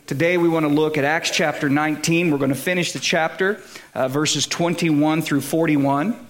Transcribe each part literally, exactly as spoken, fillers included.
Today we want to look at Acts chapter nineteen. We're going to finish the chapter, uh, verses twenty-one through forty-one.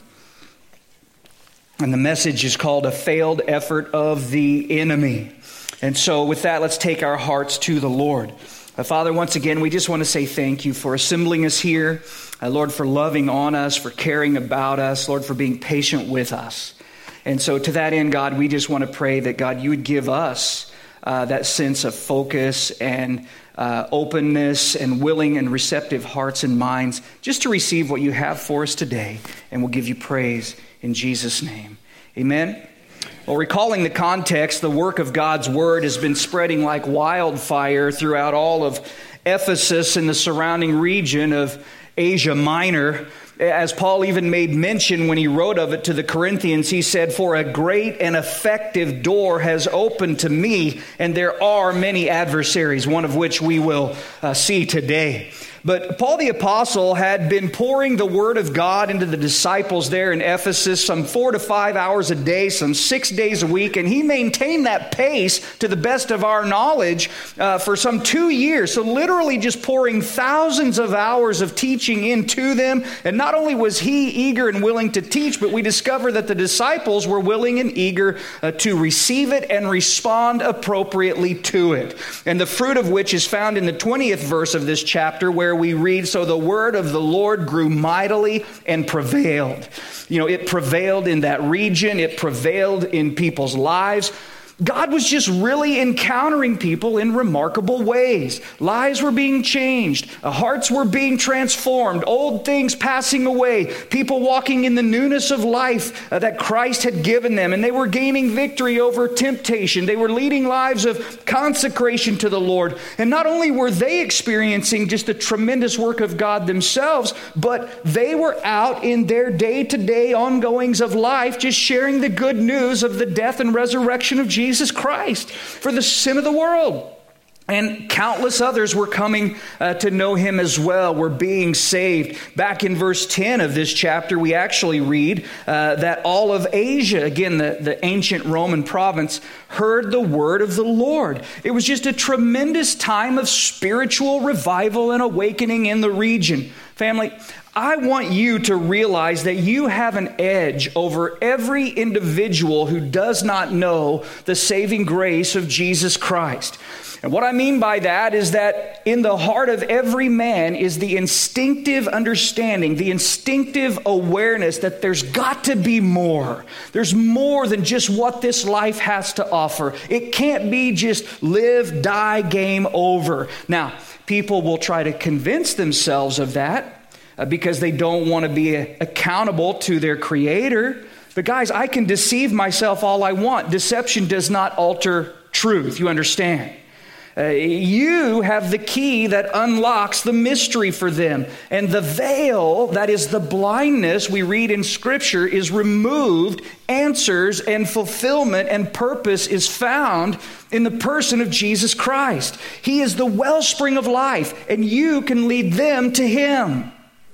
And the message is called A Failed Effort of the Enemy. And so with that, let's take our hearts to the Lord. Uh, Father, once again, we just want to say thank you for assembling us here. Uh, Lord, for loving on us, for caring about us. Lord, for being patient with us. And so to that end, God, we just want to pray that, God, you would give us uh, that sense of focus and uh, openness and willing and receptive hearts and minds just to receive what you have for us today. And we'll give you praise in Jesus' name. Amen. Well, recalling the context, the work of God's Word has been spreading like wildfire throughout all of Ephesus and the surrounding region of Asia Minor. As Paul even made mention when he wrote of it to the Corinthians, he said, "For a great and effective door has opened to me, and there are many adversaries," one of which we will uh, see today. But Paul the Apostle had been pouring the Word of God into the disciples there in Ephesus some four to five hours a day, some six days a week. And he maintained that pace to the best of our knowledge uh, for some two years. So literally just pouring thousands of hours of teaching into them. And not only was he eager and willing to teach, but we discover that the disciples were willing and eager uh, to receive it and respond appropriately to it. And the fruit of which is found in the twentieth verse of this chapter, where we read, "So the word of the Lord grew mightily and prevailed." You know, it prevailed in that region. It prevailed in people's lives. God was just really encountering people in remarkable ways. Lives were being changed. Hearts were being transformed. Old things passing away. People walking in the newness of life uh, that Christ had given them. And they were gaining victory over temptation. They were leading lives of consecration to the Lord. And not only were they experiencing just the tremendous work of God themselves, but they were out in their day-to-day ongoings of life, just sharing the good news of the death and resurrection of Jesus. Jesus Christ for the sin of the world. And countless others were coming uh, to know him as well, were being saved. Back in verse ten of this chapter, we actually read uh, that all of Asia, again, the, the ancient Roman province, heard the word of the Lord. It was just a tremendous time of spiritual revival and awakening in the region. Family, I want you to realize that you have an edge over every individual who does not know the saving grace of Jesus Christ. And what I mean by that is that in the heart of every man is the instinctive understanding, the instinctive awareness that there's got to be more. There's more than just what this life has to offer. It can't be just live, die, game over. Now, people will try to convince themselves of that uh, because they don't want to be a- accountable to their Creator. But guys, I can deceive myself all I want. Deception does not alter truth. You understand? Uh, you have the key that unlocks the mystery for them. And the veil, that is the blindness we read in Scripture, is removed. Answers and fulfillment and purpose is found in the person of Jesus Christ. He is the wellspring of life, and you can lead them to Him.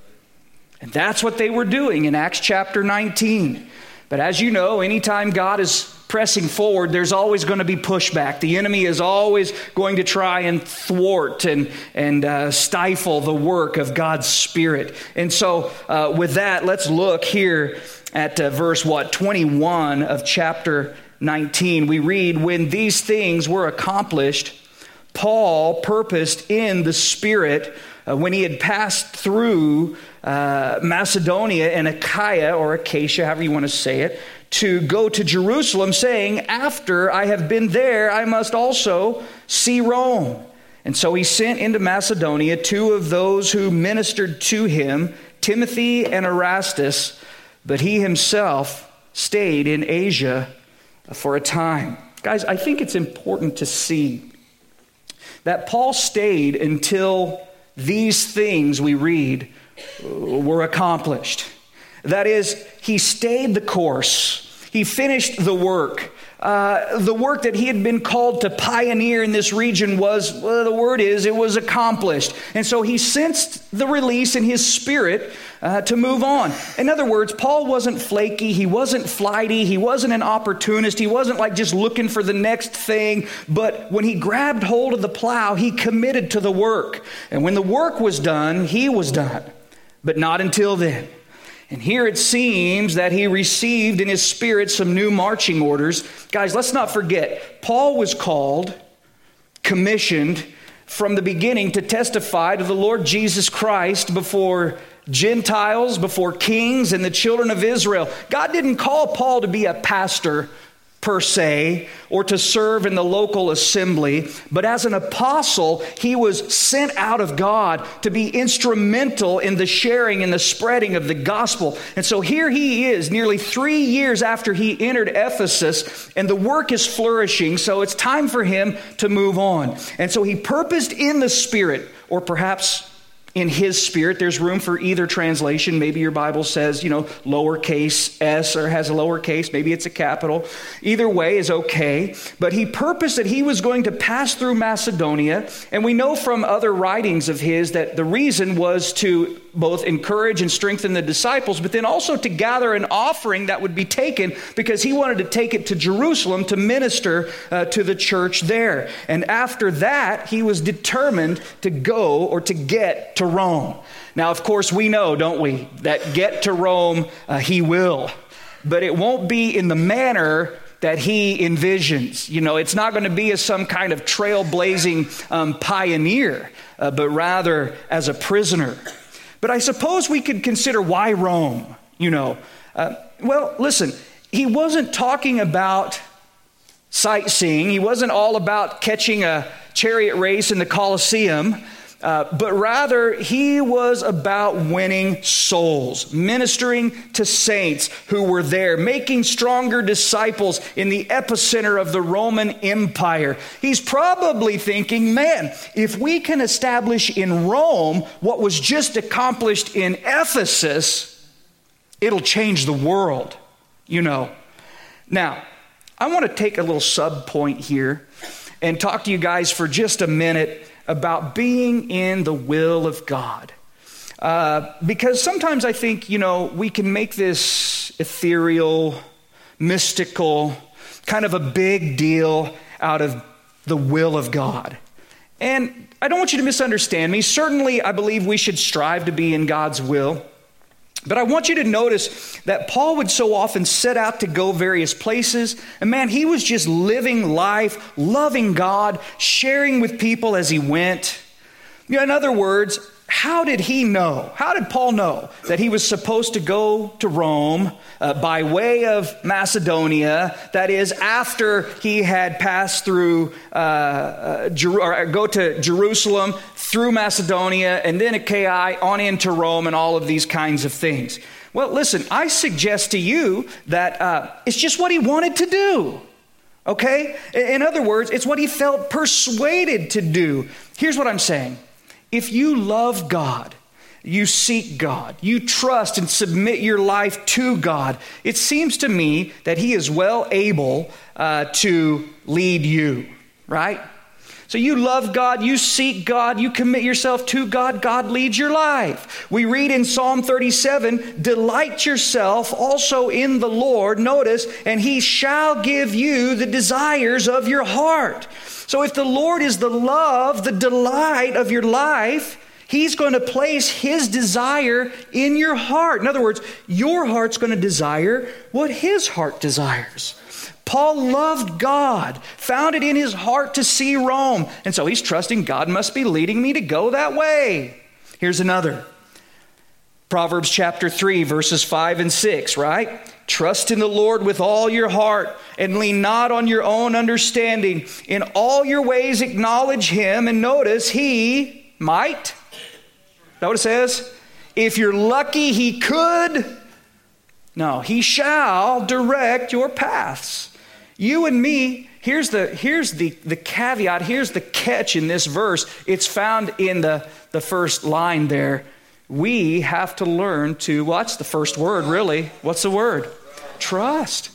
And that's what they were doing in Acts chapter nineteen. But as you know, anytime God is pressing forward, there's always going to be pushback. The enemy is always going to try and thwart and, and uh, stifle the work of God's Spirit. And so uh, with that, let's look here at uh, verse, what, twenty-one of chapter nineteen. We read, "When these things were accomplished, Paul purposed in the Spirit, uh, when he had passed through uh, Macedonia and Achaia, or Acacia, however you want to say it, to go to Jerusalem, saying, after I have been there, I must also see Rome. And so he sent into Macedonia two of those who ministered to him, Timothy and Erastus, but he himself stayed in Asia for a time." Guys, I think it's important to see that Paul stayed until these things we read were accomplished. That is, he stayed the course. He finished the work. uh, the work that he had been called to pioneer in this region was, well, the word is, it was accomplished. And so he sensed the release in his spirit uh, to move on. In other words, Paul wasn't flaky, he wasn't flighty, he wasn't an opportunist, he wasn't like just looking for the next thing, but when he grabbed hold of the plow, he committed to the work. And when the work was done, he was done, but not until then. And here it seems that he received in his spirit some new marching orders. Guys, let's not forget, Paul was called, commissioned from the beginning to testify to the Lord Jesus Christ before Gentiles, before kings and the children of Israel. God didn't call Paul to be a pastor per se, or to serve in the local assembly, but as an apostle, he was sent out of God to be instrumental in the sharing and the spreading of the gospel. And so here he is, nearly three years after he entered Ephesus, and the work is flourishing, so it's time for him to move on. And so he purposed in the Spirit, or perhaps in his spirit. There's room for either translation. Maybe your Bible says, you know, lowercase s or has a lowercase. Maybe it's a capital. Either way is okay. But he purposed that he was going to pass through Macedonia. And we know from other writings of his that the reason was to both encourage and strengthen the disciples, but then also to gather an offering that would be taken, because he wanted to take it to Jerusalem to minister uh, to the church there. And after that, he was determined to go or to get to Rome. Now, of course, we know, don't we, that get to Rome, uh, he will. But it won't be in the manner that he envisions. You know, it's not going to be as some kind of trailblazing um, pioneer, uh, but rather as a prisoner. But I suppose we could consider why Rome, you know. Uh, well, listen, he wasn't talking about sightseeing. He wasn't all about catching a chariot race in the Colosseum. Uh, but rather, he was about winning souls, ministering to saints who were there, making stronger disciples in the epicenter of the Roman Empire. He's probably thinking, man, if we can establish in Rome what was just accomplished in Ephesus, it'll change the world, you know. Now, I want to take a little sub point here and talk to you guys for just a minute about being in the will of God. Uh, because sometimes I think, you know, we can make this ethereal, mystical, kind of a big deal out of the will of God. And I don't want you to misunderstand me. Certainly, I believe we should strive to be in God's will. But I want you to notice that Paul would so often set out to go various places. And man, he was just living life, loving God, sharing with people as he went. You know, in other words, how did he know? How did Paul know that he was supposed to go to Rome uh, by way of Macedonia? That is, after he had passed through, uh, uh, Jer- or go to Jerusalem, through Macedonia, and then Achaia, on into Rome, and all of these kinds of things. Well, listen, I suggest to you that uh, it's just what he wanted to do. Okay? In other words, it's what he felt persuaded to do. Here's what I'm saying. If you love God, you seek God, you trust and submit your life to God, it seems to me that he is well able uh, to lead you, right? So you love God, you seek God, you commit yourself to God, God leads your life. We read in Psalm thirty-seven, delight yourself also in the Lord, notice, and he shall give you the desires of your heart. So if the Lord is the love, the delight of your life, he's going to place his desire in your heart. In other words, your heart's going to desire what his heart desires. Paul loved God, found it in his heart to see Rome. And so he's trusting God must be leading me to go that way. Here's another. Proverbs chapter three, verses five and six, right? Trust in the Lord with all your heart and lean not on your own understanding. In all your ways acknowledge him, and notice he might. Is that what it says? If you're lucky, he could. No, he shall direct your paths. You and me, here's the here's the, the caveat, here's the catch in this verse. It's found in the, the first line there. We have to learn to, what's the first word really? What's the word? Trust.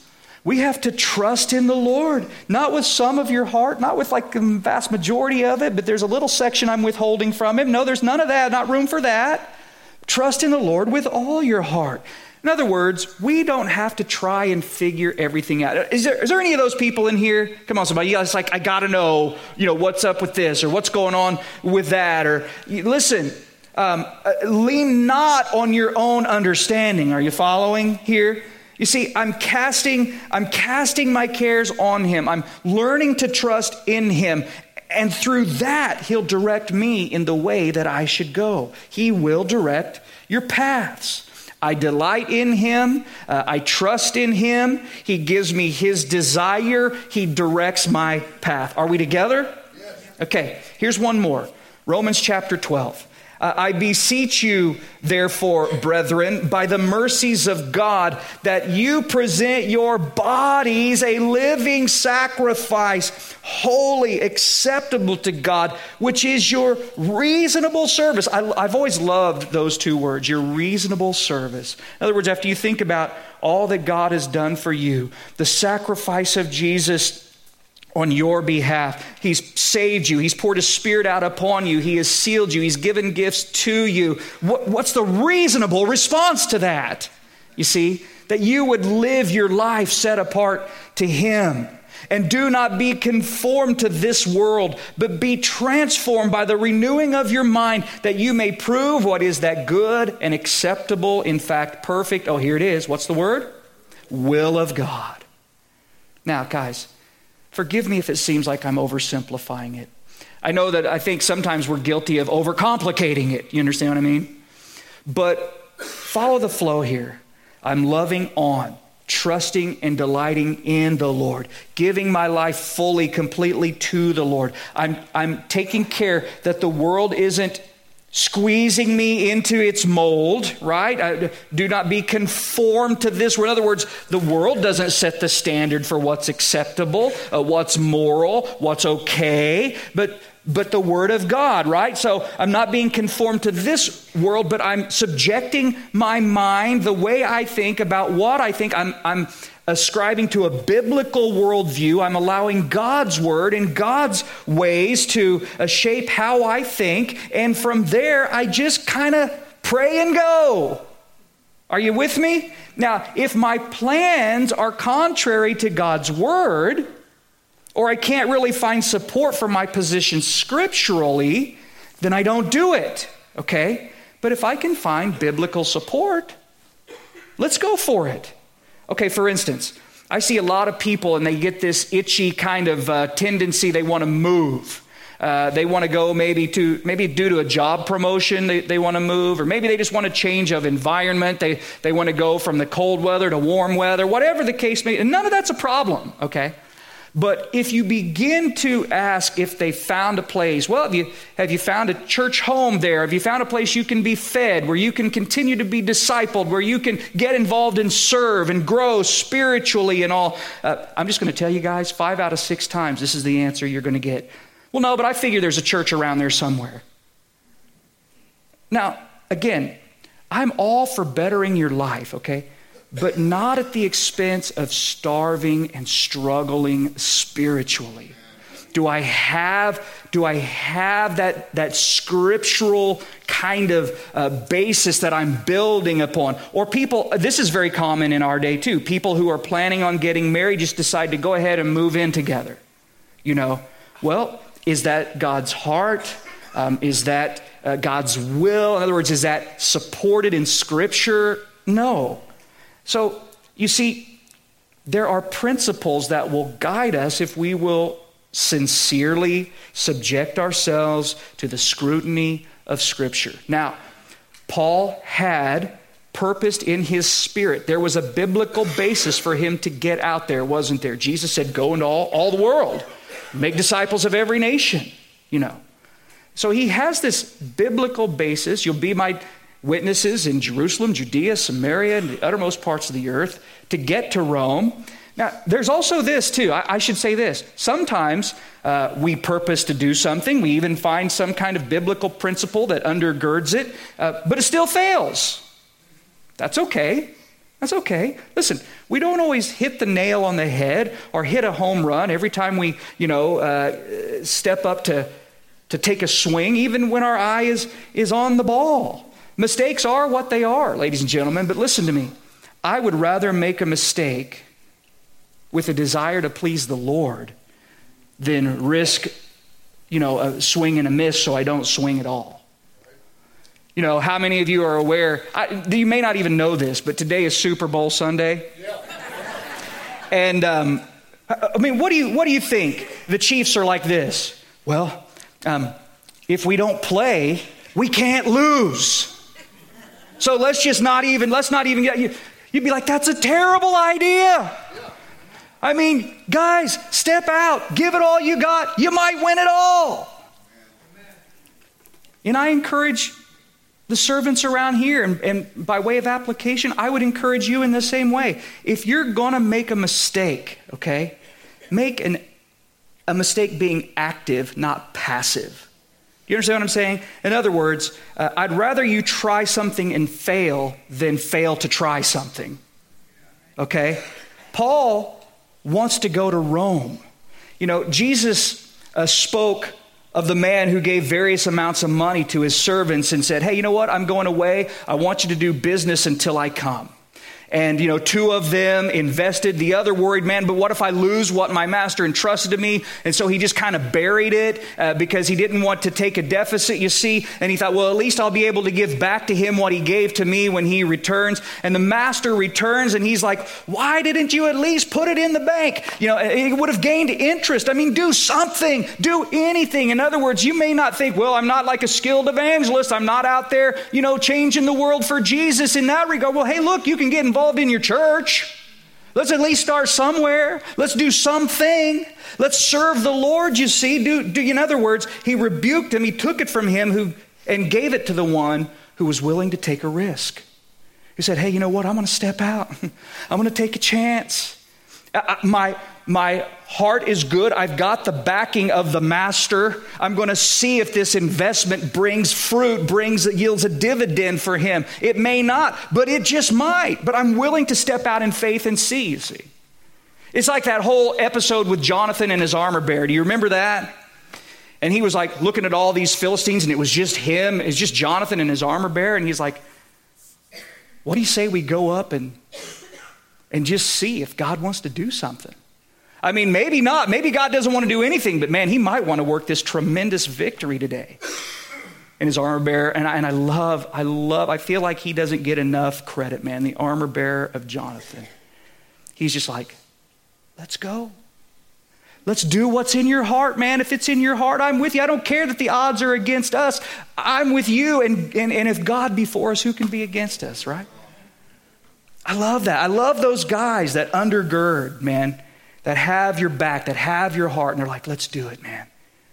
We have to trust in the Lord, not with some of your heart, not with like the vast majority of it, but there's a little section I'm withholding from him. No, there's none of that, not room for that. Trust in the Lord with all your heart. In other words, we don't have to try and figure everything out. Is there, is there any of those people in here? Come on, somebody. You guys like, I got to know, you know, what's up with this or what's going on with that. Or listen, um, lean not on your own understanding. Are you following here? You see, I'm casting, I'm casting my cares on him. I'm learning to trust in him. And through that, he'll direct me in the way that I should go. He will direct your paths. I delight in him. Uh, I trust in him. He gives me his desire. He directs my path. Are we together? Yes. Okay, here's one more. Romans chapter twelve. Uh, I beseech you, therefore, brethren, by the mercies of God, that you present your bodies a living sacrifice, holy, acceptable to God, which is your reasonable service. I, I've always loved those two words, your reasonable service. In other words, after you think about all that God has done for you, the sacrifice of Jesus on your behalf. He's saved you. He's poured his Spirit out upon you. He has sealed you. He's given gifts to you. What, what's the reasonable response to that? You see, that you would live your life set apart to him. And do not be conformed to this world, but be transformed by the renewing of your mind, that you may prove what is that good and acceptable, in fact, perfect. Oh, here it is. What's the word? Will of God. Now, guys, forgive me if it seems like I'm oversimplifying it. I know that I think sometimes we're guilty of overcomplicating it. You understand what I mean? But follow the flow here. I'm loving on, trusting and delighting in the Lord, giving my life fully, completely to the Lord. I'm, I'm taking care that the world isn't squeezing me into its mold, right? I, do not be conformed to this. In other words, the world doesn't set the standard for what's acceptable, uh, what's moral, what's okay, but but the Word of God, right? So I'm not being conformed to this world, but I'm subjecting my mind, the way I think about what I think. I'm I'm ascribing to a biblical worldview. I'm allowing God's word and God's ways to uh, shape how I think. And from there, I just kind of pray and go. Are you with me? Now, if my plans are contrary to God's word, or I can't really find support for my position scripturally, then I don't do it, okay? But if I can find biblical support, let's go for it. Okay, for instance, I see a lot of people and they get this itchy kind of uh, tendency. They want to move. Uh, they want to go maybe to maybe due to a job promotion, they, they want to move, or maybe they just want a change of environment. They they want to go from the cold weather to warm weather, whatever the case may be. And none of that's a problem, okay? But if you begin to ask if they found a place, well, have you, have you found a church home there? Have you found a place you can be fed, where you can continue to be discipled, where you can get involved and serve and grow spiritually and all? Uh, I'm just going to tell you guys, five out of six times, this is the answer you're going to get. Well, no, but I figure there's a church around there somewhere. Now, again, I'm all for bettering your life, okay? But not at the expense of starving and struggling spiritually. Do I have, do I have that, that scriptural kind of uh, basis that I'm building upon? Or people, this is very common in our day too, people who are planning on getting married just decide to go ahead and move in together. You know, well, is that God's heart? Um, is that uh, God's will? In other words, is that supported in Scripture? No. So, you see, there are principles that will guide us if we will sincerely subject ourselves to the scrutiny of Scripture. Now, Paul had purposed in his spirit. There was a biblical basis for him to get out there, wasn't there? Jesus said, go into all, all the world, make disciples of every nation, you know. So he has this biblical basis. You'll be my witnesses in Jerusalem, Judea, Samaria, and the uttermost parts of the earth to get to Rome. Now, there's also this too. I, I should say this. Sometimes uh, we purpose to do something. We even find some kind of biblical principle that undergirds it, uh, but it still fails. That's okay. That's okay. Listen, we don't always hit the nail on the head or hit a home run every time we, you know, uh, step up to, to take a swing, even when our eye is, is on the ball. Mistakes are what they are, ladies and gentlemen, but listen to me. I would rather make a mistake with a desire to please the Lord than risk, you know, a swing and a miss so I don't swing at all. You know, how many of you are aware, I, you may not even know this, but today is Super Bowl Sunday. Yeah. And, um, I mean, what do you what do you think? The Chiefs are like this. Well, um, if we don't play, we can't lose. So let's just not even, let's not even get, you, you'd be like, that's a terrible idea. Yeah. I mean, guys, step out, give it all you got. You might win it all. And I encourage the servants around here, and, and by way of application, I would encourage you in the same way. If you're going to make a mistake, okay, make an, a mistake being active, not passive. You understand what I'm saying? In other words, uh, I'd rather you try something and fail than fail to try something. Okay? Paul wants to go to Rome. You know, Jesus uh, spoke of the man who gave various amounts of money to his servants and said, hey, you know what? I'm going away. I want you to do business until I come. And, you know, two of them invested. The other worried, man, but what if I lose what my master entrusted to me? And so he just kind of buried it uh, because he didn't want to take a deficit, you see. And he thought, well, at least I'll be able to give back to him what he gave to me when he returns. And the master returns and he's like, why didn't you at least put it in the bank? You know, it would have gained interest. I mean, do something, do anything. In other words, you may not think, well, I'm not like a skilled evangelist. I'm not out there, you know, changing the world for Jesus in that regard. Well, hey, look, you can get involved in your church. Let's at least start somewhere. Let's do something. Let's serve the Lord, you see. Do, do, in other words, he rebuked him. He took it from him who and gave it to the one who was willing to take a risk. He said, hey, you know what? I'm going to step out. I'm going to take a chance. I, my, my heart is good. I've got the backing of the master. I'm going to see if this investment brings fruit, brings, yields a dividend for him. It may not, but it just might. But I'm willing to step out in faith and see, you see. It's like that whole episode with Jonathan and his armor bearer. Do you remember that? And he was like looking at all these Philistines and it was just him. It's just Jonathan and his armor bearer. And he's like, what do you say we go up and and just see if God wants to do something? I mean, maybe not. Maybe God doesn't want to do anything, but man, he might want to work this tremendous victory today. And his armor bearer, and I, and I love, I love, I feel like he doesn't get enough credit, man. The armor bearer of Jonathan. He's just like, let's go. Let's do what's in your heart, man. If it's in your heart, I'm with you. I don't care that the odds are against us. I'm with you. And, and, and if God be for us, who can be against us, right? I love that. I love those guys that undergird, man, that have your back, that have your heart, and they're like, let's do it, man.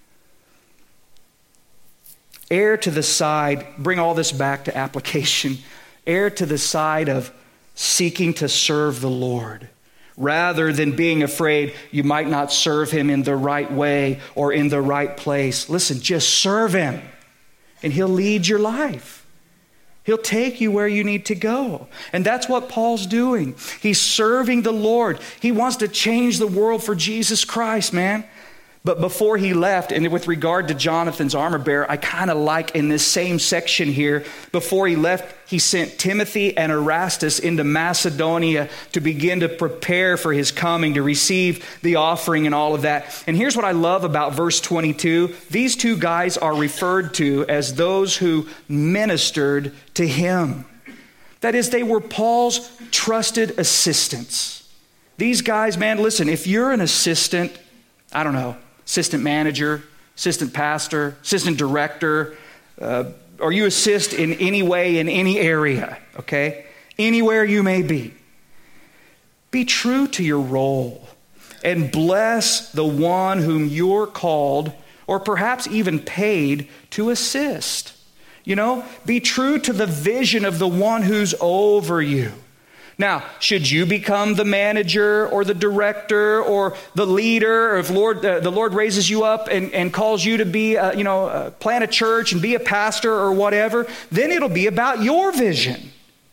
Err to the side, bring all this back to application. Err to the side of seeking to serve the Lord, rather than being afraid you might not serve him in the right way or in the right place. Listen, just serve him, and he'll lead your life. He'll take you where you need to go. And that's what Paul's doing. He's serving the Lord. He wants to change the world for Jesus Christ, man. But before he left, and with regard to Jonathan's armor bearer, I kind of like in this same section here, before he left, he sent Timothy and Erastus into Macedonia to begin to prepare for his coming, to receive the offering and all of that. And here's what I love about verse twenty-two. These two guys are referred to as those who ministered to him. That is, they were Paul's trusted assistants. These guys, man, listen, if you're an assistant, I don't know, assistant manager, assistant pastor, assistant director, uh, or you assist in any way in any area, okay? Anywhere you may be. Be true to your role and bless the one whom you're called or perhaps even paid to assist. You know, be true to the vision of the one who's over you. Now, should you become the manager or the director or the leader, or if Lord, uh, the Lord raises you up and, and calls you to be, uh, you know, uh, plant a church and be a pastor or whatever, then it'll be about your vision.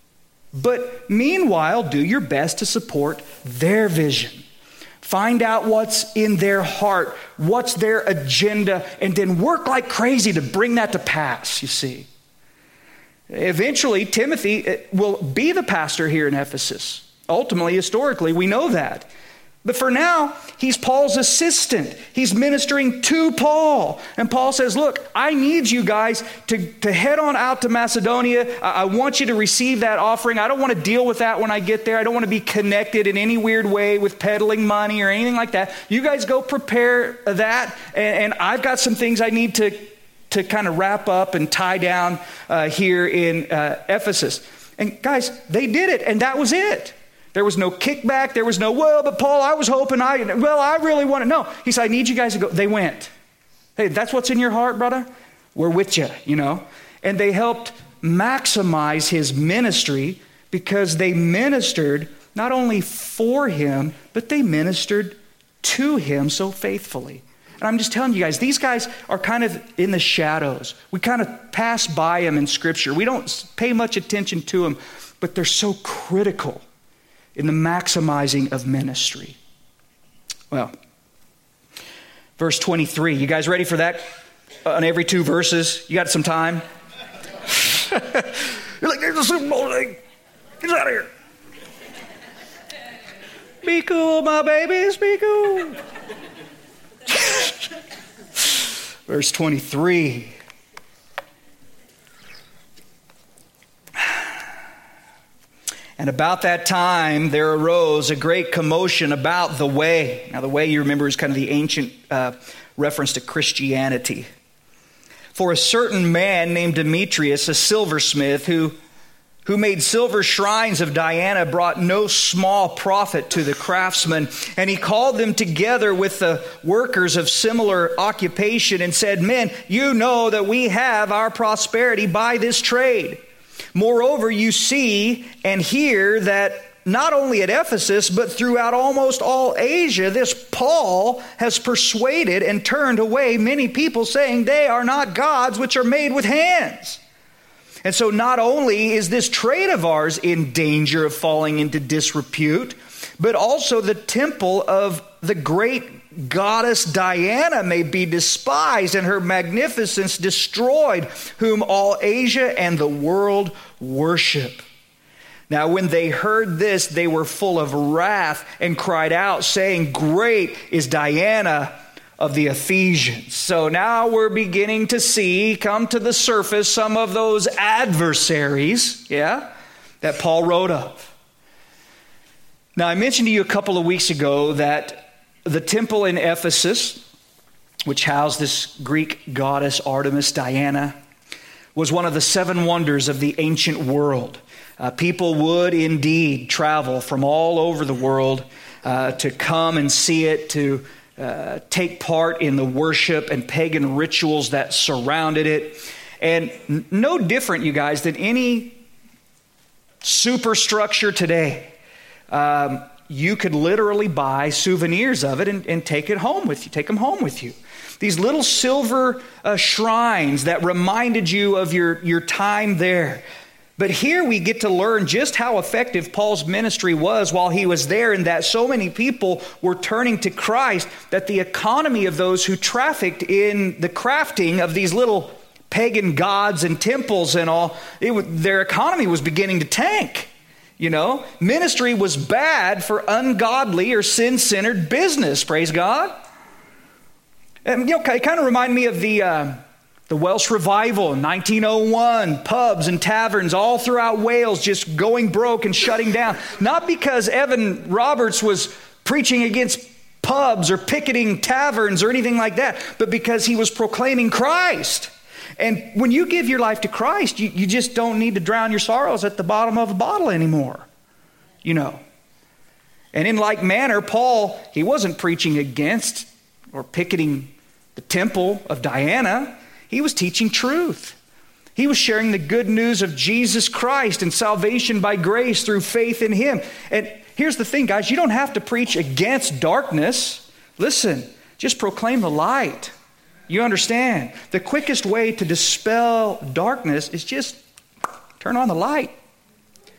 But meanwhile, do your best to support their vision. Find out what's in their heart, what's their agenda, and then work like crazy to bring that to pass, you see. Eventually, Timothy will be the pastor here in Ephesus. Ultimately, historically, we know that. But for now, he's Paul's assistant. He's ministering to Paul. And Paul says, look, I need you guys to, to head on out to Macedonia. I, I want you to receive that offering. I don't want to deal with that when I get there. I don't want to be connected in any weird way with peddling money or anything like that. You guys go prepare that. And, and I've got some things I need to, to kind of wrap up and tie down uh, here in uh, Ephesus. And guys, they did it, and that was it. There was no kickback. There was no, well, but Paul, I was hoping I, well, I really want to know. He said, I need you guys to go. They went. Hey, that's what's in your heart, brother? We're with you, you know. And they helped maximize his ministry because they ministered not only for him, but they ministered to him so faithfully. And I'm just telling you guys, these guys are kind of in the shadows. We kind of pass by them in Scripture. We don't pay much attention to them, but they're so critical in the maximizing of ministry. Well, verse twenty-three. You guys ready for that? On every two verses? You got some time? You're like, there's a Super Bowl thing. Get out of here. Be cool, my babies. Be cool. Verse twenty-three. And about that time, there arose a great commotion about the way. Now, the way, you remember, is kind of the ancient uh, reference to Christianity. For a certain man named Demetrius, a silversmith, who, who made silver shrines of Diana, brought no small profit to the craftsmen. And he called them together with the workers of similar occupation and said, men, you know that we have our prosperity by this trade. Moreover, you see and hear that not only at Ephesus, but throughout almost all Asia, this Paul has persuaded and turned away many people, saying they are not gods which are made with hands. And so not only is this trade of ours in danger of falling into disrepute, but also the temple of the great goddess Diana may be despised and her magnificence destroyed, whom all Asia and the world worship. Now when they heard this, they were full of wrath and cried out, saying, great is Diana of the Ephesians. So now we're beginning to see, come to the surface, some of those adversaries, yeah, that Paul wrote of. Now I mentioned to you a couple of weeks ago that the temple in Ephesus, which housed this Greek goddess Artemis, Diana, was one of the seven wonders of the ancient world. Uh, people would indeed travel from all over the world uh, to come and see it, to uh, take part in the worship and pagan rituals that surrounded it. And n- no different, you guys, than any superstructure today. Um, you could literally buy souvenirs of it and, and take it home with you, take them home with you. These little silver uh, shrines that reminded you of your, your time there. But here we get to learn just how effective Paul's ministry was while he was there, and that so many people were turning to Christ, that the economy of those who trafficked in the crafting of these little pagan gods and temples and all, it, their economy was beginning to tank. You know, ministry was bad for ungodly or sin-centered business, praise God. And, you know, it kind of reminded me of the uh, the Welsh revival in nineteen oh one. Pubs and taverns all throughout Wales just going broke and shutting down. Not because Evan Roberts was preaching against pubs or picketing taverns or anything like that, but because he was proclaiming Christ. And when you give your life to Christ, you, you just don't need to drown your sorrows at the bottom of a bottle anymore, you know. And in like manner, Paul, he wasn't preaching against or picketing the temple of Diana. He was teaching truth. He was sharing the good news of Jesus Christ and salvation by grace through faith in him. And here's the thing, guys, you don't have to preach against darkness. Listen, just proclaim the light. You understand? The quickest way to dispel darkness is just turn on the light.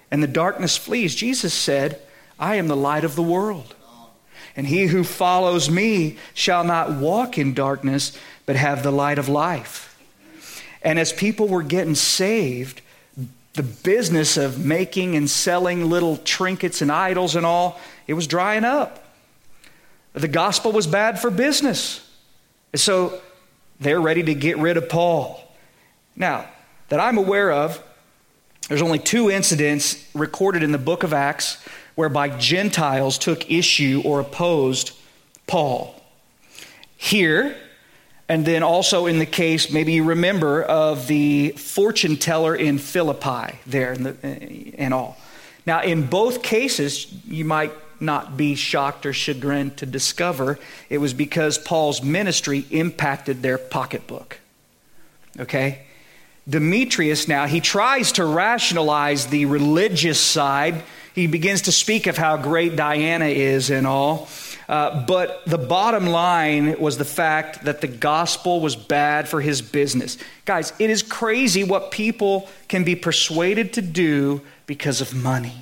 and the darkness flees. Jesus said, I am the light of the world. And he who follows me shall not walk in darkness, but have the light of life. And as people were getting saved, the business of making and selling little trinkets and idols and all, it was drying up. The gospel was bad for business. And so they're ready to get rid of Paul. Now, that I'm aware of, there's only two incidents recorded in the book of Acts whereby Gentiles took issue or opposed Paul. Here, and then also in the case, maybe you remember, of the fortune teller in Philippi there and, the, and all. Now, in both cases, you might not be shocked or chagrined to discover it was because Paul's ministry impacted their pocketbook. Okay? Demetrius now, he tries to rationalize the religious side. He begins to speak of how great Diana is and all. Uh, but the bottom line was the fact that the gospel was bad for his business. Guys, it is crazy what people can be persuaded to do because of money.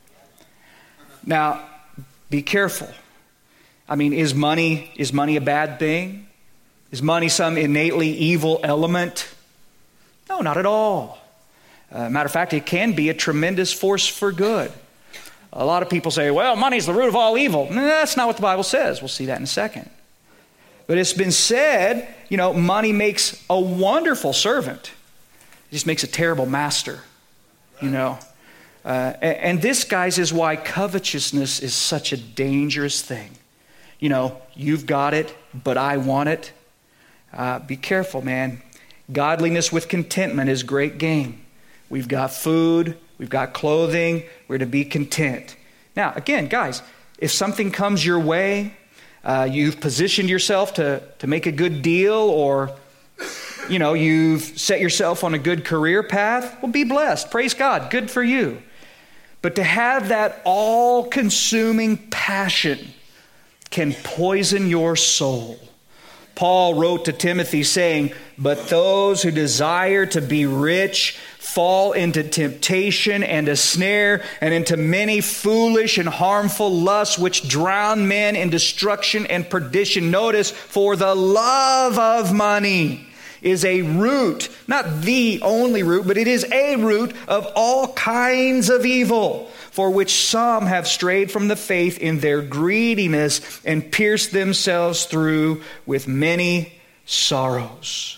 Now, be careful. I mean, is money, is money a bad thing? Is money some innately evil element? No, not at all. Uh, matter of fact, it can be a tremendous force for good. A lot of people say, well, money's the root of all evil. No, that's not what the Bible says. We'll see that in a second. But it's been said, you know, money makes a wonderful servant. It just makes a terrible master, you know. Uh, and this, guys, is why covetousness is such a dangerous thing. You know, you've got it, but I want it. Uh, be careful, man. Godliness with contentment is great gain. We've got food, we've got clothing, we're to be content. Now, again, guys, if something comes your way, uh, you've positioned yourself to, to make a good deal, or, you know, you've set yourself on a good career path, well, be blessed. Praise God. Good for you. But to have that all-consuming passion can poison your soul. Paul wrote to Timothy saying, but those who desire to be rich fall into temptation and a snare and into many foolish and harmful lusts which drown men in destruction and perdition. Notice, for the love of money is a root, not the only root, but it is a root of all kinds of evil, for which some have strayed from the faith in their greediness and pierced themselves through with many sorrows.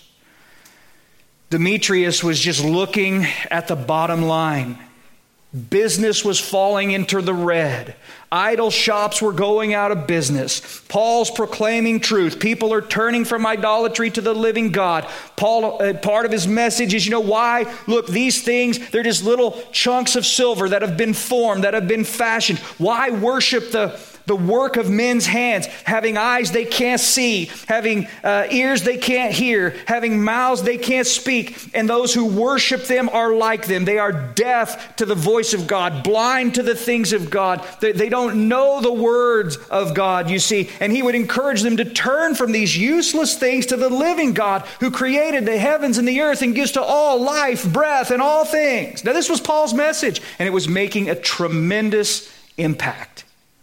Demetrius was just looking at the bottom line. Business was falling into the red. Idol shops were going out of business. Paul's proclaiming truth. People are turning from idolatry to the living God. Paul, uh, part of his message is, you know why? Look, these things, they're just little chunks of silver that have been formed, that have been fashioned. Why worship the The work of men's hands, having eyes they can't see, having uh, ears they can't hear, having mouths they can't speak. And those who worship them are like them. They are deaf to the voice of God, blind to the things of God. They, they don't know the words of God, you see. And he would encourage them to turn from these useless things to the living God who created the heavens and the earth and gives to all life, breath, and all things. Now, this was Paul's message, and it was making a tremendous impact.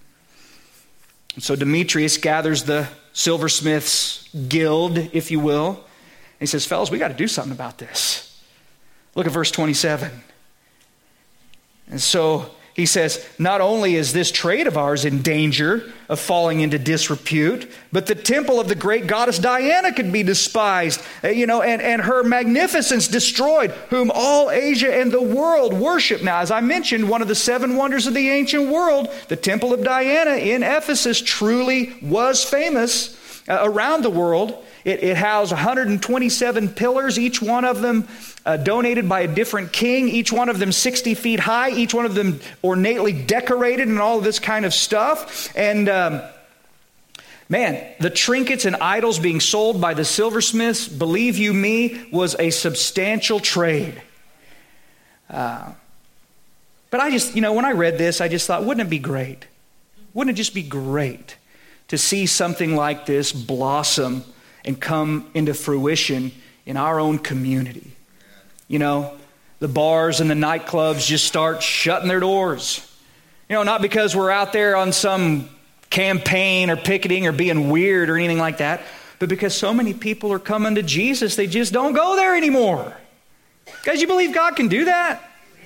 So Demetrius gathers the silversmiths guild, if you will. And he says, fellas, we got to do something about this. Look at verse twenty-seven. And so he says, not only is this trade of ours in danger of falling into disrepute, but the temple of the great goddess Diana could be despised, you know, and, and her magnificence destroyed, whom all Asia and the world worship. Now, as I mentioned, one of the seven wonders of the ancient world, the temple of Diana in Ephesus, truly was famous uh, around the world. It, it housed one hundred twenty-seven pillars, each one of them uh, donated by a different king, each one of them sixty feet high, each one of them ornately decorated and all of this kind of stuff. And um, man, the trinkets and idols being sold by the silversmiths, believe you me, was a substantial trade. Uh, but I just, you know, when I read this, I just thought, wouldn't it be great? Wouldn't it just be great to see something like this blossom and come into fruition in our own community? You know, the bars and the nightclubs just start shutting their doors. You know, not because we're out there on some campaign or picketing or being weird or anything like that, but because so many people are coming to Jesus, they just don't go there anymore. Guys, you believe God can do that?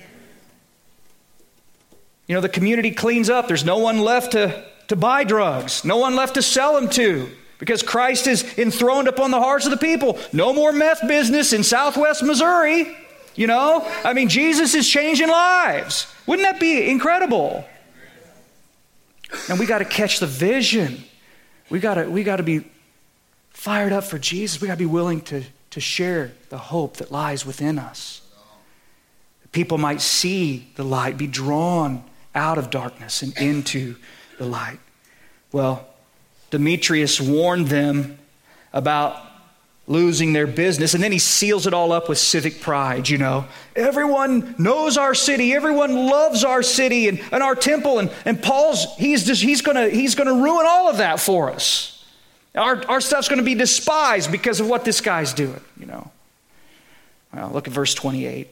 You know, the community cleans up. There's no one left to, to buy drugs. No one left to sell them to. Because Christ is enthroned upon the hearts of the people. No more meth business in Southwest Missouri. You know, I mean, Jesus is changing lives. Wouldn't that be incredible? And we got to catch the vision. We got to we got to be fired up for Jesus. We got to be willing to, to share the hope that lies within us. People might see the light, be drawn out of darkness and into the light. Well, Demetrius warned them about losing their business, and then he seals it all up with civic pride, you know. Everyone knows our city, everyone loves our city and, and our temple, and, and Paul's, he's just, he's gonna he's gonna ruin all of that for us. Our, our stuff's gonna be despised because of what this guy's doing, you know. Well, look at verse twenty-eight.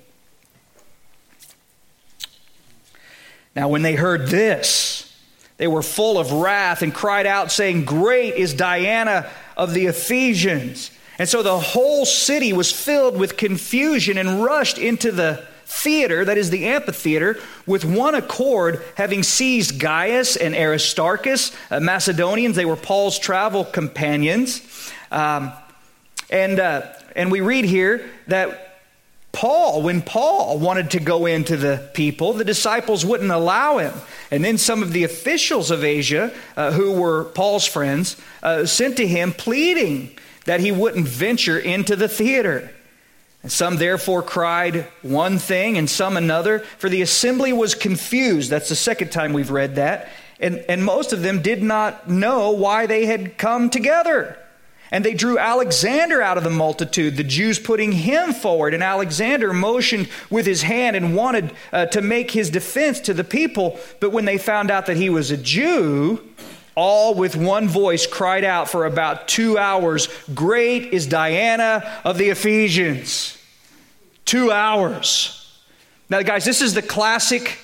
Now when they heard this, they were full of wrath and cried out, saying, "Great is Diana of the Ephesians." And so the whole city was filled with confusion and rushed into the theater, that is the amphitheater, with one accord, having seized Gaius and Aristarchus, uh, Macedonians. They were Paul's travel companions. Um, and, uh, and we read here that Paul, when Paul wanted to go into the people, the disciples wouldn't allow him. And then some of the officials of Asia, uh, who were Paul's friends, uh, sent to him pleading that he wouldn't venture into the theater. And some therefore cried one thing and some another, for the assembly was confused. That's the second time we've read that. And, and most of them did not know why they had come together. And they drew Alexander out of the multitude, the Jews putting him forward. And Alexander motioned with his hand and wanted uh, to make his defense to the people. But when they found out that he was a Jew, all with one voice cried out for about two hours, "Great is Diana of the Ephesians." Two hours. Now, guys, this is the classic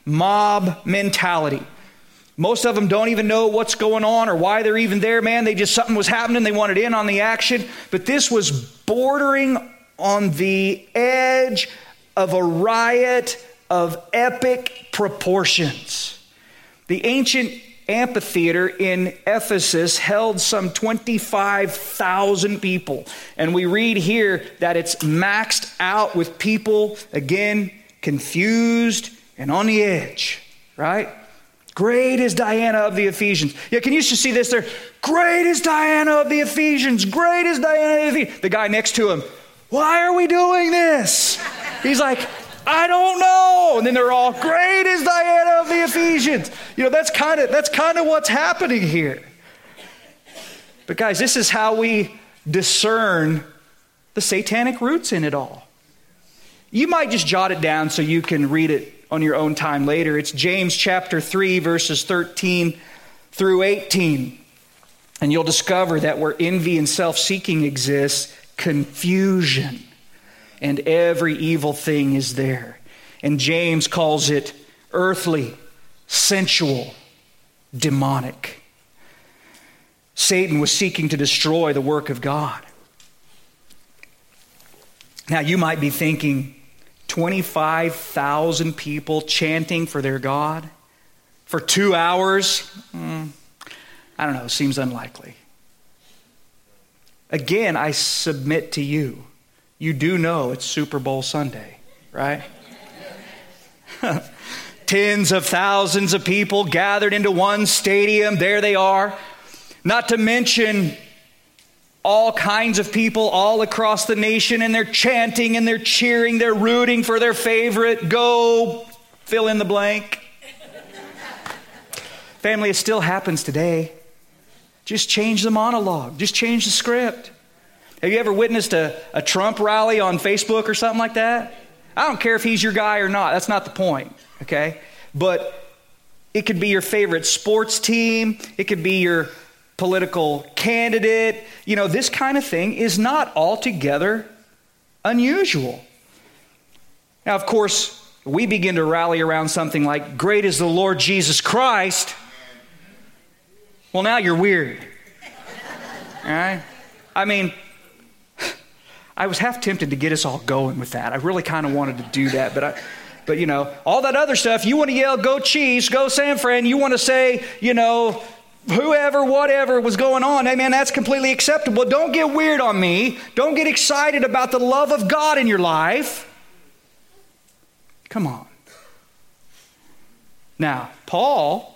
mob mentality. Most of them don't even know what's going on or why they're even there, man. They just, something was happening. They wanted in on the action. But this was bordering on the edge of a riot of epic proportions. The ancient amphitheater in Ephesus held some twenty-five thousand people. And we read here that it's maxed out with people, again, confused and on the edge, right? Great is Diana of the Ephesians. Yeah, can you just see this there? Great is Diana of the Ephesians. Great is Diana of the Ephesians. The guy next to him, why are we doing this? He's like, I don't know. And then they're all, great is Diana of the Ephesians. You know, that's kind of that's kind of what's happening here. But guys, this is how we discern the satanic roots in it all. You might just jot it down so you can read it on your own time later. It's James chapter three, verses thirteen through eighteen. And you'll discover that where envy and self-seeking exists, confusion and every evil thing is there. And James calls it earthly, sensual, demonic. Satan was seeking to destroy the work of God. Now you might be thinking, twenty-five thousand people chanting for their God for two hours? Mm, I don't know, seems unlikely. Again, I submit to you, you do know it's Super Bowl Sunday, right? Tens of thousands of people gathered into one stadium. There they are. Not to mention all kinds of people all across the nation, and they're chanting and they're cheering, they're rooting for their favorite. Go fill in the blank. Family, it still happens today. Just change the monologue. Just change the script. Have you ever witnessed a, a Trump rally on Facebook or something like that? I don't care if he's your guy or not. That's not the point, okay? But it could be your favorite sports team. It could be your political candidate. You know, this kind of thing is not altogether unusual. Now, of course, we begin to rally around something like, great is the Lord Jesus Christ. Well, now you're weird. All right? I mean, I was half tempted to get us all going with that. I really kind of wanted to do that, but I, but you know, all that other stuff, you want to yell, go Chiefs, go San Fran, you want to say, you know, whoever, whatever was going on, hey man, that's completely acceptable. Don't get weird on me. Don't get excited about the love of God in your life. Come on. Now, Paul,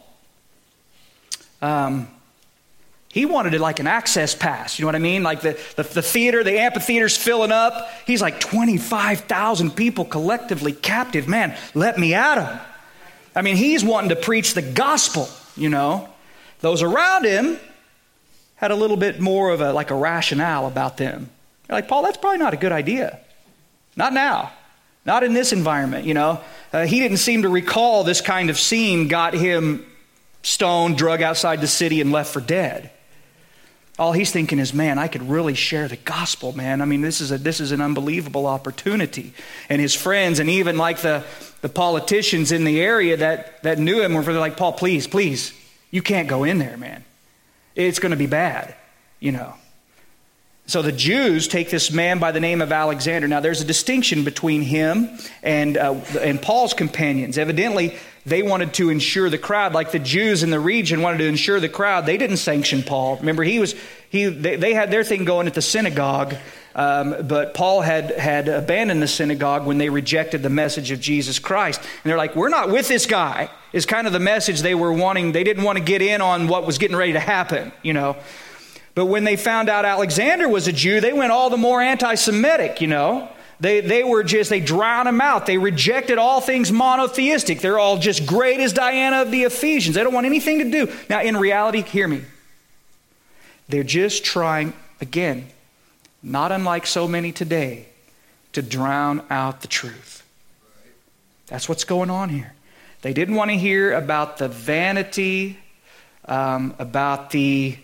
um, he wanted it like an access pass. You know what I mean? Like the, the, the theater, the amphitheater's filling up. He's like twenty-five thousand people collectively captive. Man, let me at him. I mean, he's wanting to preach the gospel, you know. Those around him had a little bit more of a, like a rationale about them. They're like, Paul, that's probably not a good idea. Not now. Not in this environment, you know. Uh, he didn't seem to recall this kind of scene got him stoned, drug outside the city, and left for dead. All he's thinking is, man, I could really share the gospel, man. I mean, this is a this is an unbelievable opportunity. And his friends, and even like the, the politicians in the area that, that knew him, were like, Paul, please, please, you can't go in there, man. It's going to be bad, you know. So the Jews take this man by the name of Alexander. Now, there's a distinction between him and uh, and Paul's companions. Evidently, they wanted to ensure the crowd, like the Jews in the region wanted to ensure the crowd. They didn't sanction Paul. Remember, he was he. They, they had their thing going at the synagogue, um, but Paul had had abandoned the synagogue when they rejected the message of Jesus Christ. And they're like, "We're not with this guy." Is kind of the message they were wanting. They didn't want to get in on what was getting ready to happen, you know. But when they found out Alexander was a Jew, they went all the more anti-Semitic, you know. They they were just, they drowned him out. They rejected all things monotheistic. They're all just great as Diana of the Ephesians. They don't want anything to do. Now, in reality, hear me. They're just trying, again, not unlike so many today, to drown out the truth. That's what's going on here. They didn't want to hear about the vanity, um, about the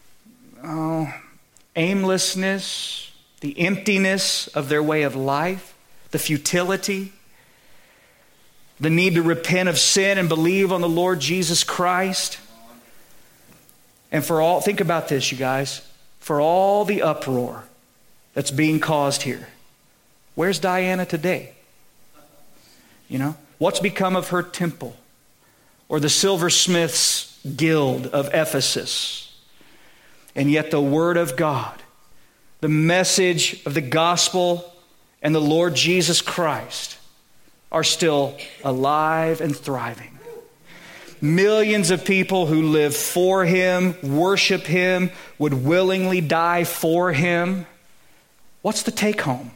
Oh, aimlessness, the emptiness of their way of life, the futility, the need to repent of sin and believe on the Lord Jesus Christ. And for all, think about this, you guys, for all the uproar that's being caused here, where's Diana today? You know, what's become of her temple or the silversmiths guild of Ephesus? And yet the Word of God, the message of the gospel and the Lord Jesus Christ are still alive and thriving. Millions of people who live for Him, worship Him, would willingly die for Him. What's the take home?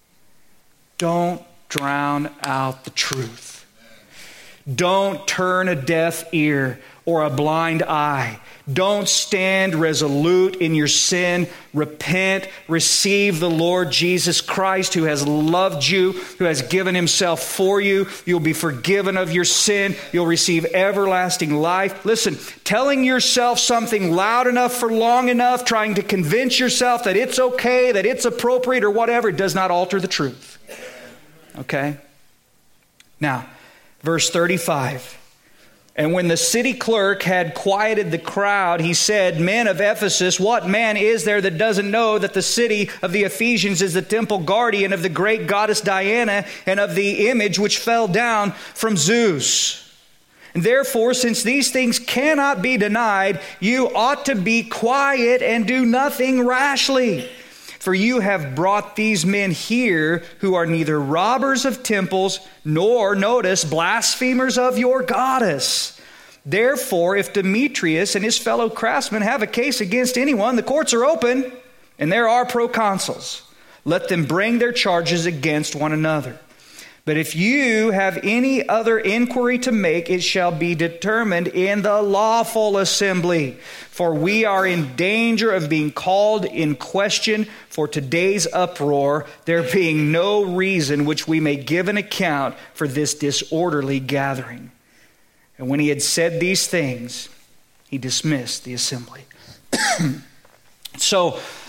Don't drown out the truth. Don't turn a deaf ear or a blind eye. Don't stand resolute in your sin. Repent. Receive the Lord Jesus Christ, who has loved you, who has given Himself for you. You'll be forgiven of your sin. You'll receive everlasting life. Listen, telling yourself something loud enough for long enough, trying to convince yourself that it's okay, that it's appropriate or whatever, does not alter the truth. Okay? Now, verse thirty-five. And when the city clerk had quieted the crowd, he said, Men of Ephesus, what man is there that doesn't know that the city of the Ephesians is the temple guardian of the great goddess Diana and of the image which fell down from Zeus? And therefore, since these things cannot be denied, you ought to be quiet and do nothing rashly. For you have brought these men here who are neither robbers of temples nor, notice, blasphemers of your goddess. Therefore, if Demetrius and his fellow craftsmen have a case against anyone, the courts are open and there are proconsuls. Let them bring their charges against one another. But if you have any other inquiry to make, it shall be determined in the lawful assembly. For we are in danger of being called in question for today's uproar, there being no reason which we may give an account for this disorderly gathering. And when he had said these things, he dismissed the assembly. So,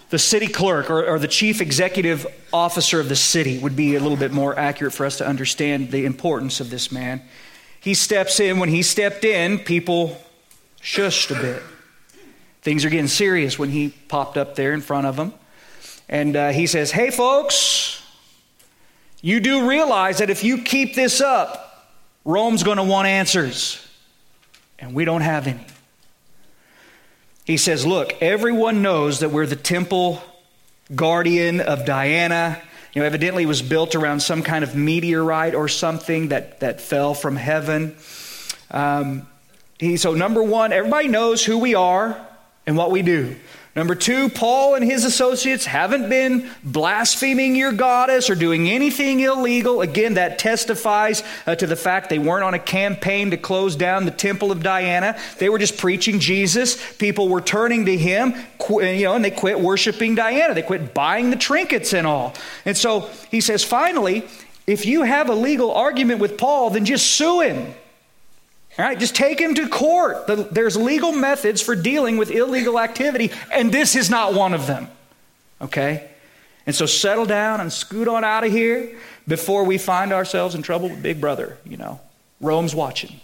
the city clerk or, or the chief executive officer of the city would be a little bit more accurate for us to understand the importance of this man. He steps in. When he stepped in, people shushed a bit. Things are getting serious when he popped up there in front of them. And uh, he says, hey folks, you do realize that if you keep this up, Rome's going to want answers. And we don't have any. He says, look, everyone knows that we're the temple guardian of Diana. You know, evidently it was built around some kind of meteorite or something that, that fell from heaven. Um, he, so number one, everybody knows who we are and what we do. Number two, Paul and his associates haven't been blaspheming your goddess or doing anything illegal. Again, that testifies uh, to the fact they weren't on a campaign to close down the temple of Diana. They were just preaching Jesus. People were turning to him, qu- you know, and they quit worshiping Diana. They quit buying the trinkets and all. And so he says, finally, if you have a legal argument with Paul, then just sue him. All right, just take him to court. There's legal methods for dealing with illegal activity, and this is not one of them. Okay? And so settle down and scoot on out of here before we find ourselves in trouble with Big Brother. You know, Rome's watching.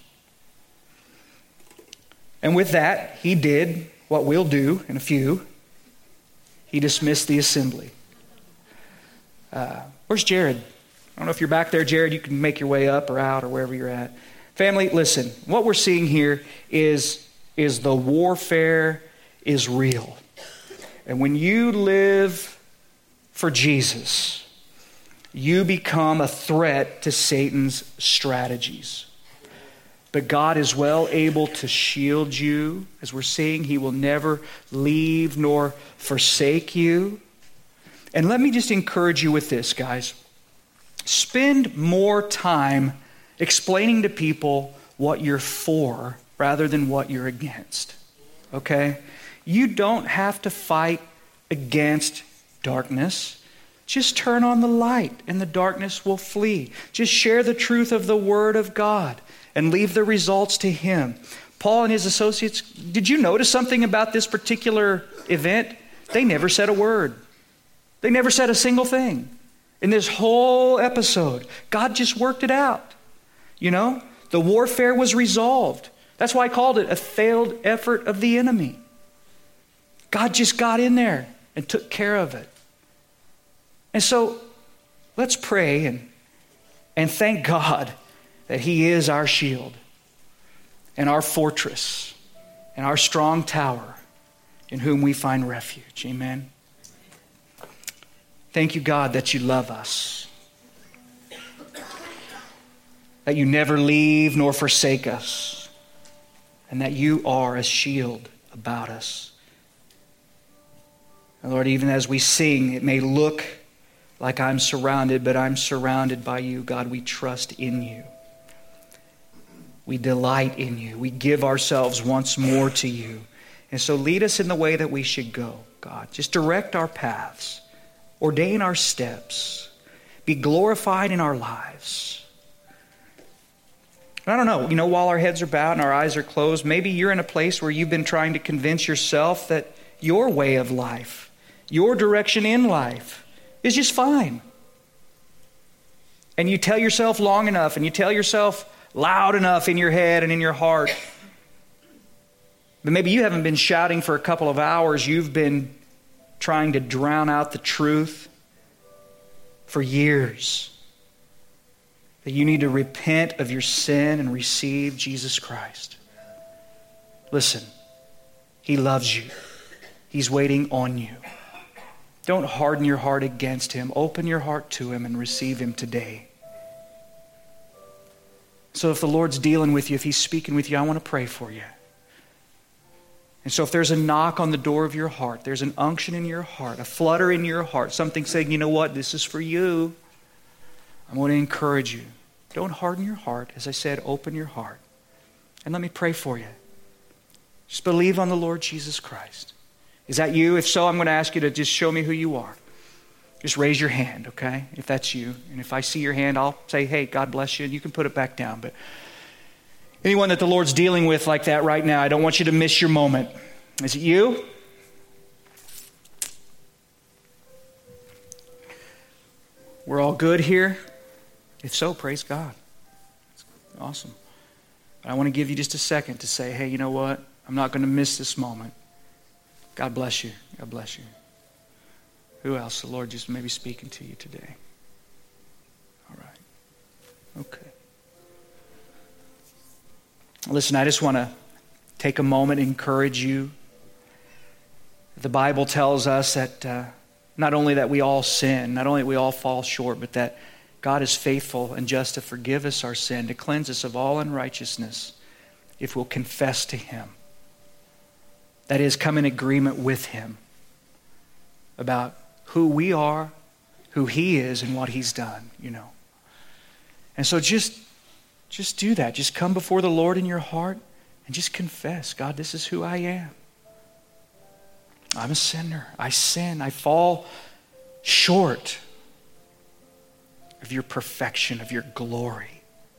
And with that, he did what we'll do in a few. He dismissed the assembly. Uh, where's Jared? I don't know if you're back there, Jared. You can make your way up or out or wherever you're at. Family, listen, what we're seeing here is, is the warfare is real. And when you live for Jesus, you become a threat to Satan's strategies. But God is well able to shield you. As we're seeing, he will never leave nor forsake you. And let me just encourage you with this, guys. Spend more time explaining to people what you're for rather than what you're against. Okay? You don't have to fight against darkness. Just turn on the light and the darkness will flee. Just share the truth of the Word of God and leave the results to Him. Paul and his associates, did you notice something about this particular event? They never said a word. They never said a single thing. In this whole episode, God just worked it out. You know, the warfare was resolved. That's why I called it a failed effort of the enemy. God just got in there and took care of it. And so let's pray and, and thank God that He is our shield and our fortress and our strong tower in whom we find refuge. Amen. Thank you, God, that you love us. That you never leave nor forsake us, and that you are a shield about us. And Lord, even as we sing, it may look like I'm surrounded, but I'm surrounded by you. God, we trust in you. We delight in you. We give ourselves once more to you. And so lead us in the way that we should go, God. Just direct our paths. Ordain our steps. Be glorified in our lives. I don't know, you know, while our heads are bowed and our eyes are closed, maybe you're in a place where you've been trying to convince yourself that your way of life, your direction in life is just fine. And you tell yourself long enough and you tell yourself loud enough in your head and in your heart. But maybe you haven't been shouting for a couple of hours. You've been trying to drown out the truth for years. That you need to repent of your sin and receive Jesus Christ. Listen, He loves you. He's waiting on you. Don't harden your heart against Him. Open your heart to Him and receive Him today. So if the Lord's dealing with you, if He's speaking with you, I want to pray for you. And so if there's a knock on the door of your heart, there's an unction in your heart, a flutter in your heart, something saying, you know what, this is for you. I want to encourage you. Don't harden your heart. As I said, open your heart. And let me pray for you. Just believe on the Lord Jesus Christ. Is that you? If so, I'm going to ask you to just show me who you are. Just raise your hand, okay? If that's you. And if I see your hand, I'll say, hey, God bless you. And you can put it back down. But anyone that the Lord's dealing with like that right now, I don't want you to miss your moment. Is it you? We're all good here? If so, praise God. Awesome. But I want to give you just a second to say, hey, you know what? I'm not going to miss this moment. God bless you. God bless you. Who else? The Lord just maybe speaking to you today. All right. Okay. Listen, I just want to take a moment and encourage you. The Bible tells us that uh, not only that we all sin, not only that we all fall short, but that God is faithful and just to forgive us our sin, to cleanse us of all unrighteousness if we'll confess to Him. That is, come in agreement with Him about who we are, who He is, and what He's done, you know. And so just, just do that. Just come before the Lord in your heart and just confess, God, this is who I am. I'm a sinner. I sin. I fall short of your perfection, of your glory.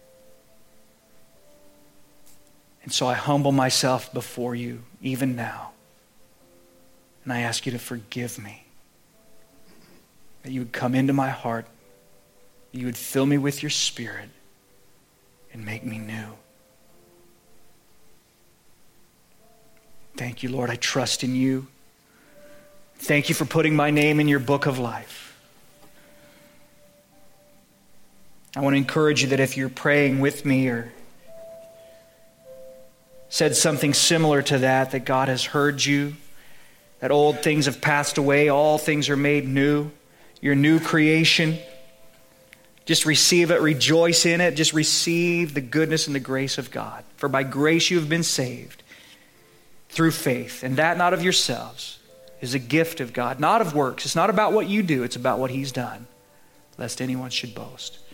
And so I humble myself before you even now. And I ask you to forgive me. That you would come into my heart. That you would fill me with your Spirit and make me new. Thank you, Lord. I trust in you. Thank you for putting my name in your book of life. I want to encourage you that if you're praying with me or said something similar to that, that God has heard you, that old things have passed away, all things are made new, your new creation. Just receive it, rejoice in it, just receive the goodness and the grace of God. For by grace you have been saved through faith, and that not of yourselves, is a gift of God, not of works. It's not about what you do, it's about what He's done, lest anyone should boast.